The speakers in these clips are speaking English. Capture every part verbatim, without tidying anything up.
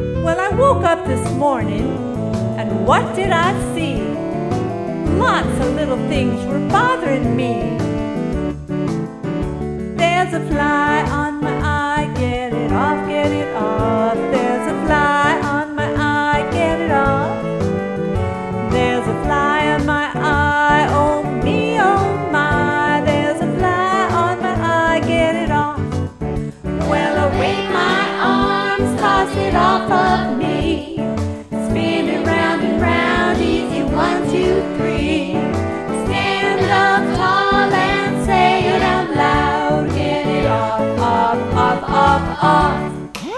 Well, I woke up this morning, and what did I see? Lots of little things were bothering me. There's a fly on my eye, get it off, get it off. There's a fly on my eye, get it off. There's a fly on my eye, oh me, oh my. There's a fly on my eye, get it off. Well, I wave my arms, toss it off of me. Spin it round and round, easy, one, two, three. Stand up tall and say it out loud. Get it off, off, off, off, off.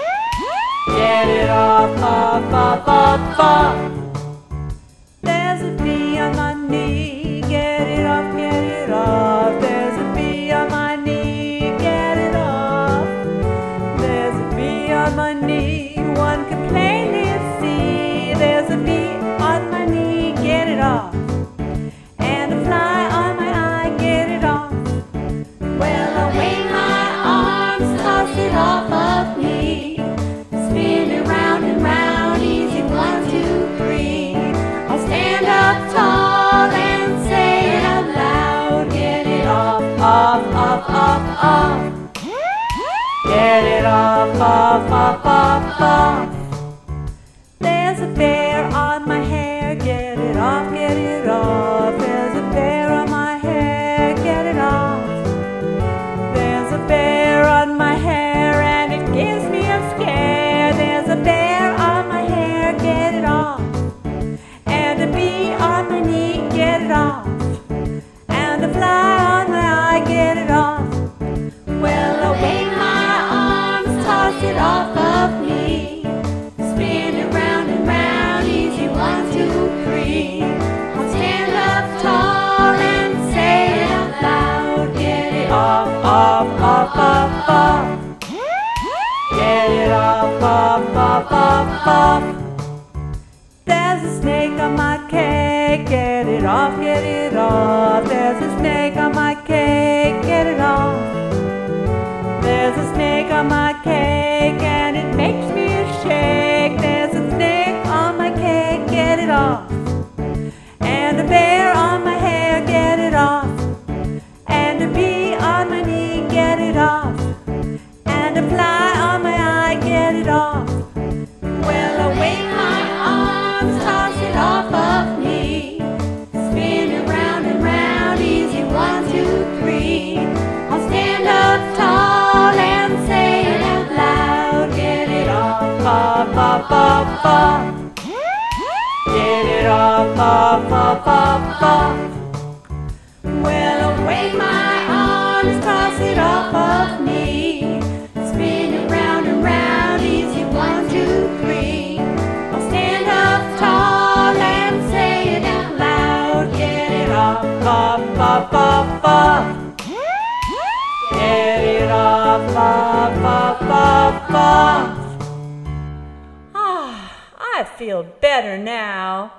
Get it off, off, off, off, off. There's a bee on my knee, get it off, get it off. There's a bee on my knee, get it off. There's a bee on my knee, one can plainly see. There's a bee on my knee, get it off. And a fly on my eye, get it off. Well, I wave my arms, toss it off of me. Spin it round and round, easy, one, two, three. I'll stand up tall and say it out loud. Get it off, off, off, off, off. Get it off, off, off, off, off. There's a bear on my hair, get it off, get it off. There's a bear on my hair, get it off. There's a bear on my hair and it gives me a scare. There's a bear on my hair, get it off. And a bee on my knee, get it off. And a fly on my eye, get it off. Well, I wave my arms, toss it off of me. Spin it round and round, easy, one, two, three. I'll stand up tall and say it out loud. Get it off, off, off, off, off. Get it off, off, off, off, off. There's a snake on my cake, get it off, get it off. There's a snake on my cake, get it off. There's a snake on my cake and it makes me shake. There's a snake on my cake, get it off. And a bear on my hair, get it off. And a bee on my knee, get it off. And a fly on my eye, get it off. Well, I wave my arms, toss it off of me. Spin it round and round, easy, one, two, three. I'll stand up tall and say it out loud. Get it off, off, off, off, off. Get it off, off, off, off, off. Well, I wave my arms, toss it off of me. Spin it round and round, easy, one, two, three. I'll stand up tall and say it out loud. Get it off, off, off, off, off. Get it off, off, off, off, off. Ah, I feel better now.